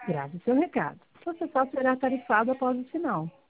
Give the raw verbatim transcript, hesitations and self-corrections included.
Grave seu recado. Você só será tarifado após o sinal.